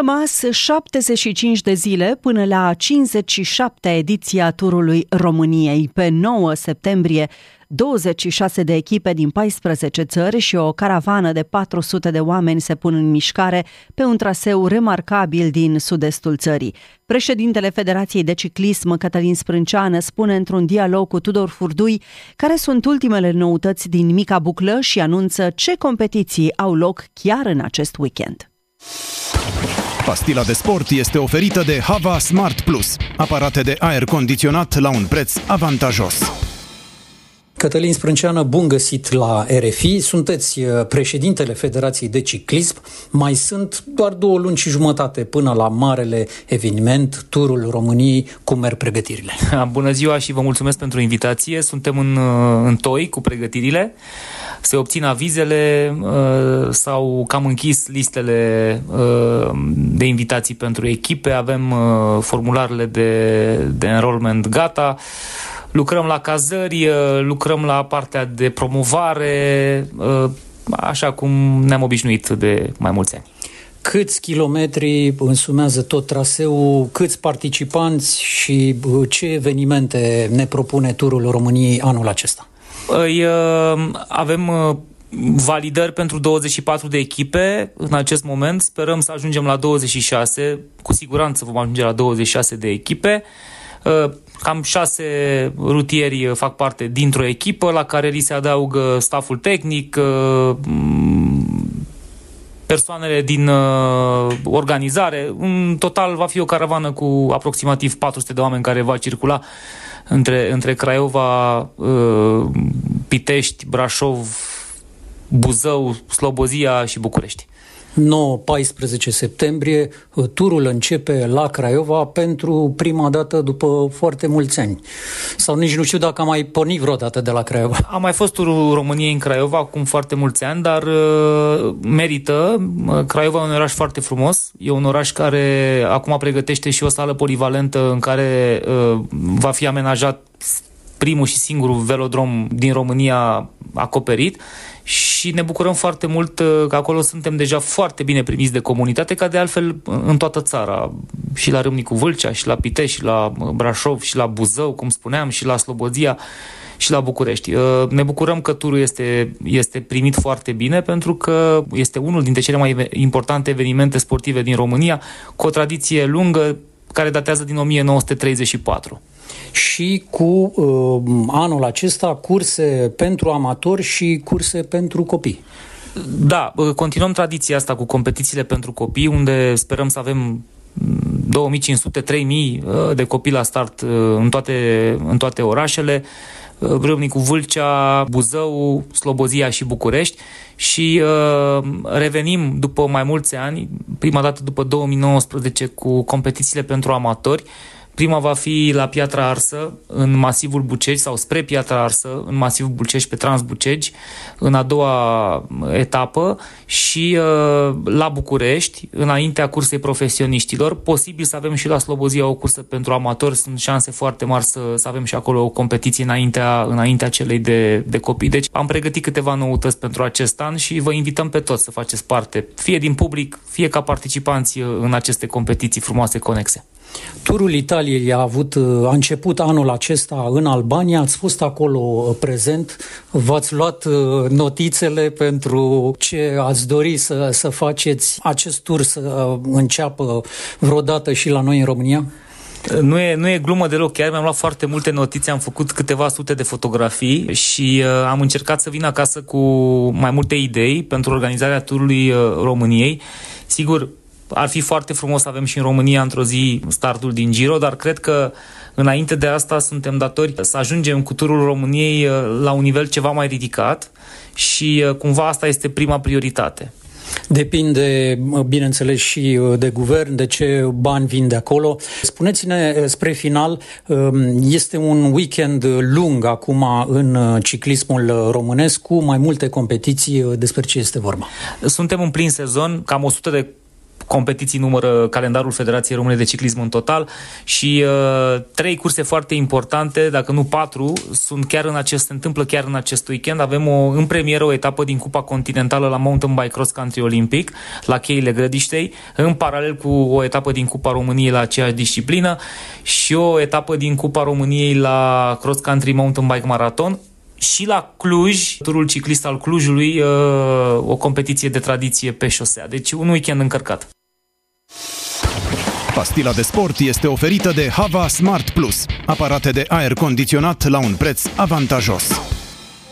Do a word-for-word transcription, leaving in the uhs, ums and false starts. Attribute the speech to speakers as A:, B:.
A: rămas șaptezeci și cinci de zile până la cincizeci și șaptea ediție a Turului României. Pe nouă septembrie, douăzeci și șase de echipe din paisprezece țări și o caravană de patru sute de oameni se pun în mișcare pe un traseu remarcabil din sud-estul țării. Președintele Federației de Ciclism, Cătălin Sprânceană, spune într-un dialog cu Tudor Furdui care sunt ultimele noutăți din Mica Buclă și anunță ce competiții au loc chiar în acest weekend.
B: Pastila de sport este oferită de Hava Smart Plus, aparate de aer condiționat la un preț avantajos.
C: Cătălin Sprânceană, bun găsit la R F I. Sunteți președintele Federației de Ciclism. Mai sunt doar două luni și jumătate până la marele eveniment, Turul României. Cum merg pregătirile?
D: Bună ziua și vă mulțumesc pentru invitație. Suntem în, în toi cu pregătirile. Se obțin avizele, s-au cam închis listele de invitații pentru echipe. Avem formularele de, de enrollment gata. Lucrăm la cazări, lucrăm la partea de promovare, așa cum ne-am obișnuit de mai mulți ani.
C: Câți kilometri însumează tot traseul, câți participanți și ce evenimente ne propune Turul României anul acesta?
D: Avem validări pentru douăzeci și patru de echipe în acest moment. Sperăm să ajungem la douăzeci și șase. Cu siguranță vom ajunge la douăzeci și șase de echipe. Cam șase rutieri fac parte dintr-o echipă, la care li se adaugă staful tehnic, persoanele din organizare. În total va fi o caravană cu aproximativ patru sute de oameni care va circula între, între Craiova, Pitești, Brașov, Buzău, Slobozia și București.
C: nouă paisprezece septembrie, turul începe la Craiova pentru prima dată după foarte mulți ani. Sau nici nu știu dacă am mai pornit vreodată de la Craiova.
D: A mai fost Turul României în Craiova acum foarte mulți ani, dar uh, merită. Craiova e un oraș foarte frumos. E un oraș care acum pregătește și o sală polivalentă în care uh, va fi amenajat primul și singurul velodrom din România acoperit. Și ne bucurăm foarte mult că acolo suntem deja foarte bine primiți de comunitate, ca de altfel în toată țara, și la Râmnicu Vâlcea, și la Pitești, și la Brașov, și la Buzău, cum spuneam, și la Slobozia, și la București. Ne bucurăm că turul este, este primit foarte bine, pentru că este unul dintre cele mai importante evenimente sportive din România, cu o tradiție lungă care datează din o mie nouă sute treizeci și patru.
C: Și cu uh, anul acesta curse pentru amatori și curse pentru copii.
D: Da, continuăm tradiția asta cu competițiile pentru copii, unde sperăm să avem două mii cinci sute - trei mii de copii la start în toate, în toate orașele, Râmnicu Vâlcea, Buzău, Slobozia și București, și uh, revenim după mai mulți ani, prima dată după două mii nouăsprezece, cu competițiile pentru amatori. Prima va fi la Piatra Arsă, în masivul Bucegi, sau spre Piatra Arsă, în masivul Bucegi, pe Transbucegi, în a doua etapă, și uh, la București, înaintea cursei profesioniștilor. Posibil să avem și la Slobozia o cursă pentru amatori, sunt șanse foarte mari să, să avem și acolo o competiție înaintea, înaintea celei de, de copii. Deci am pregătit câteva noutăți pentru acest an și vă invităm pe toți să faceți parte, fie din public, fie ca participanți în aceste competiții frumoase conexe.
C: Turul Italiei a avut, a început anul acesta în Albania, ați fost acolo prezent, v-ați luat notițele pentru ce ați dori să, să faceți acest tur să înceapă vreodată și la noi în România?
D: Nu e, nu e glumă deloc, chiar mi-am luat foarte multe notițe, am făcut câteva sute de fotografii și uh, am încercat să vin acasă cu mai multe idei pentru organizarea Turului uh, României. Sigur, ar fi foarte frumos să avem și în România într-o zi startul din Giro, dar cred că înainte de asta suntem datori să ajungem cu Turul României la un nivel ceva mai ridicat și cumva asta este prima prioritate.
C: Depinde, bineînțeles, și de guvern, de ce bani vin de acolo. Spuneți-ne, spre final, este un weekend lung acum în ciclismul românesc, cu mai multe competiții. Despre ce este vorba?
D: Suntem în plin sezon, cam o sută de competiții numără calendarul Federației Române de Ciclism în total și uh, trei curse foarte importante, dacă nu patru, sunt chiar în acest, se întâmplă chiar în acest weekend. Avem o, în premieră o etapă din Cupa Continentală la Mountain Bike Cross Country Olympic, la Cheile Grădiștei, în paralel cu o etapă din Cupa României la aceeași disciplină și o etapă din Cupa României la Cross Country Mountain Bike Marathon. Și la Cluj, turul ciclist al Clujului, o competiție de tradiție pe șosea. Deci un weekend încărcat.
B: Pastila de sport este oferită de Hava Smart Plus, aparate de aer condiționat la un preț avantajos.